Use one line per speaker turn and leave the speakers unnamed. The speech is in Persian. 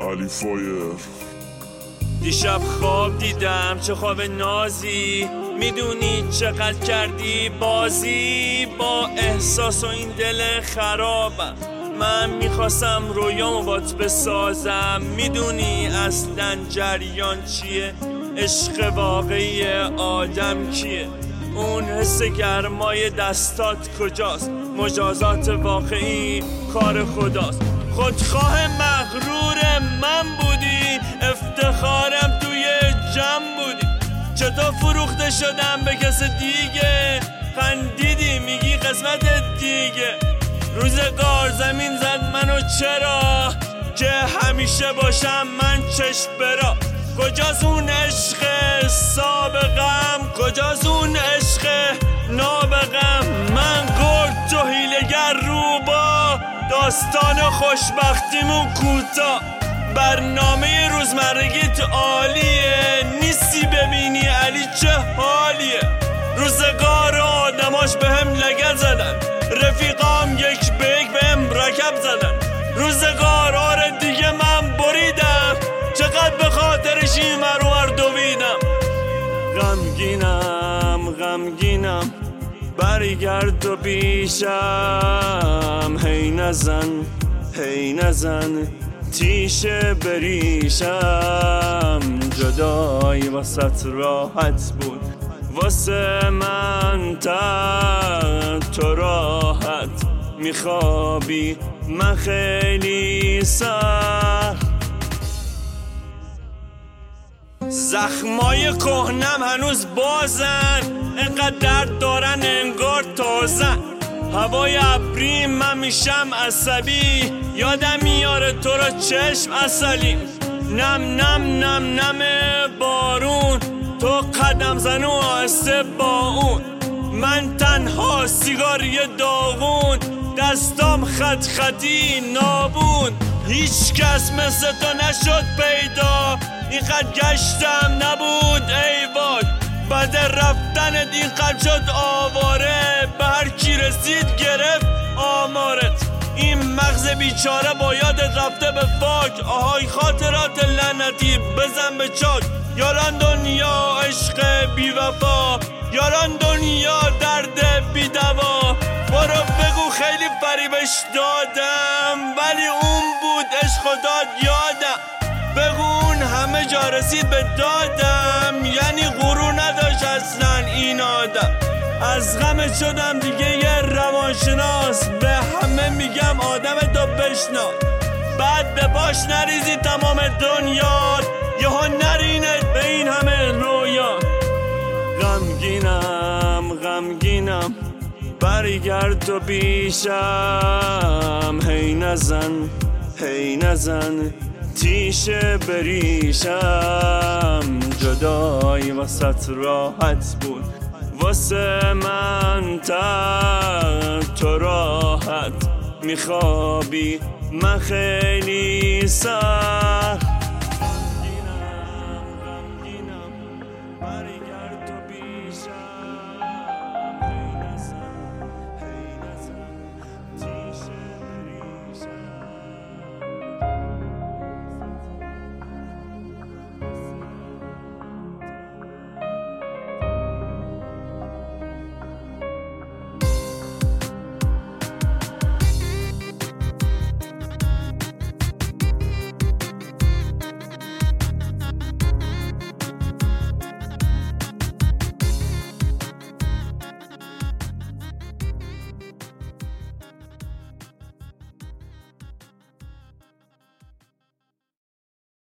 علی فایر.
دیشب خواب دیدم چه خواب نازی، میدونی چقدر کردی بازی با احساس و این دل خرابم. من میخواستم رویامو بات بسازم، میدونی اصلا جریان چیه، عشق واقعی آدم کیه، اون حس گرمای دستات کجاست، مجازات واقعی کار خداست. خودخواه مغرور من بودی، افتخارم توی جمع بودی، چطور فروخته شدم به کس دیگه، خندیدی میگی قسمت دیگه. روزگار زمین زد منو چرا که همیشه باشم من چشم برا. کجاست اون عشق سابقم، کجاست اون عشق نابغم. من گرد تو حیله‌گر رو با داستان خوشبختیمون کوتاه. برنامه روزمرگیت عالیه، نیستی ببینی علی چه حالیه. روزگار آدماش بهم لگد زدن، رفیقام یک به یک بهم رکب زدن. روزگار آره دیگه من بریدم، چقدر به خاطرش این ور ور دویدم. غمگینم برگرد و پیشم، هی نزن تیشه بریشم. جدایی واسط راحت بود، واسه من تو راحت میخوابی، من خیلی سخت. زخمای کهنم هنوز بازن، انقدر درد دارن انگار تازن. هوای ابری من میشم عصبی، یادم میاره تو را چشم عسلی. نم بارون، تو قدم زن و آسته با اون. من تنها سیگاری داغون، دستام خطی نابون. هیچ کس مثل تو نشد پیدا، اینقدر گشتم نبود ای وای. بعد رفتن این قلب شد آواره، به هر کی رسید گرفت آمارت. این مغز بیچاره با یادت رفته به فاک، آهای خاطرات لعنتی بزن به چاک. یاران دنیا عشق بی وفا، یاران دنیا درد بی دوا. برو بگو خیلی فریبش دادم، ولی اون بود عشق و داد یادم. بگو اون همه جا رسید به دادم، یعنی غرور نداشت اصلا این آدم. از غمت شدم دیگه یه روانشناس، به همه میگم آدم تو بشناس. بعد به باش نریزی تمام دنیا، یهو نرینه به این همه رویا. غمگینم برگرد و پیشم، هی نزن تیشه بریشم. جدایی واسط راحت بود، واسه من تو راحت میخوابی، من خیلی سخت. غمگینم برگرد و پیشم.